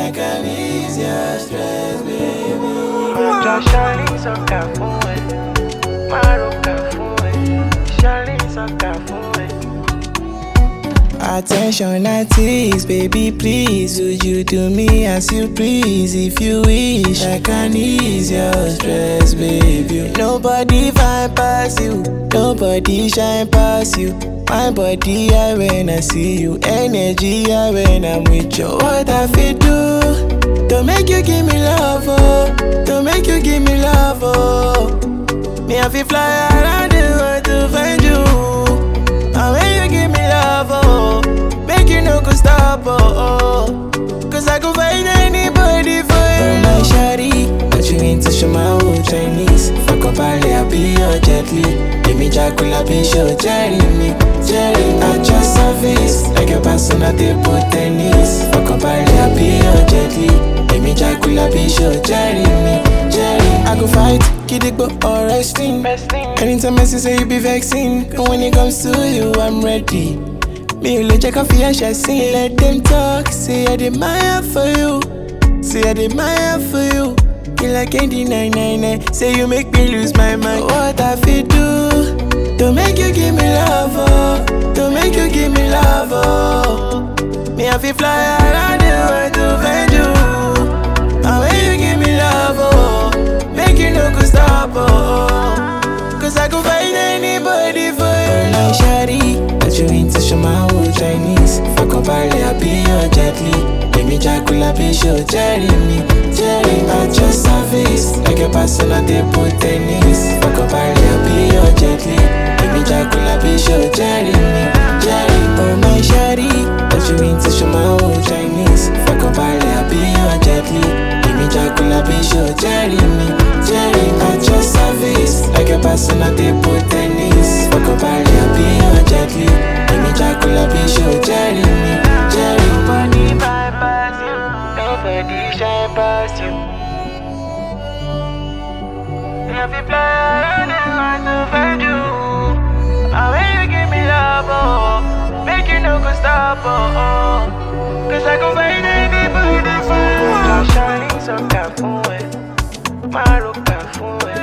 I can ease your stress, baby. Charlie só tá fome, maroca fome. Charlie só tá fome. Attention artists, baby please, would you do me as you please? If you wish, I can ease your stress, baby. Nobody find past you, nobody shine past you. My body high when I see you, energy high when I'm with you. What I feel do, to make you give me love, oh, to make you give me love, oh. Me I feel fly around the world to find you. And when you give me love, oh, make you no go stop, oh, oh. Cause I go find anybody for you. Oh my shawty, but you into show my old Chinese. Fuck up early, I'll be your gently. Give me Dracula, be sure, Jerry me. At your service, like a person at the tennis. Fuck up early, I'll be your gently. Give me Dracula, be sure, Jerry me. I go fight, kid it or wrestling. Anytime I say you be vexing, and when it comes to you, I'm ready. Me you check off your chassis, let them talk. Say I admire for you, say I admire for you. You like candy 999, say you make me lose my mind. What I feel do, to make you give me love, oh, to make you give me love, oh. Me I feel fly around the world to find you. And when you give me love, oh, make you no go stop, oh. Cause I go find anybody for you. Oh my shawty, but you into show my old Chinese. Fuck up early, I'll be your gently. Give me Dracula, be sure, Jerry me. At your service, like a person at the tennis. Fuck up early, I'll be your gently. Give me Dracula, be sure, Jerry me. Oh my shawty, but you into show my old Chinese. Fuck up early, I'll be your gently. Give me Dracula, be sure, Jerry me. At your service, like a person at the tennis. Fuck up early, I'll be your gently. Give me Dracula, be sure, Jerry me. Nobody bypass you, nobody shine past you. If you play around and want to find you, and when you give me love, oh, make you no go stop, oh, oh. Cause I go find anybody for you. Charlie só tá fome, maroca fome.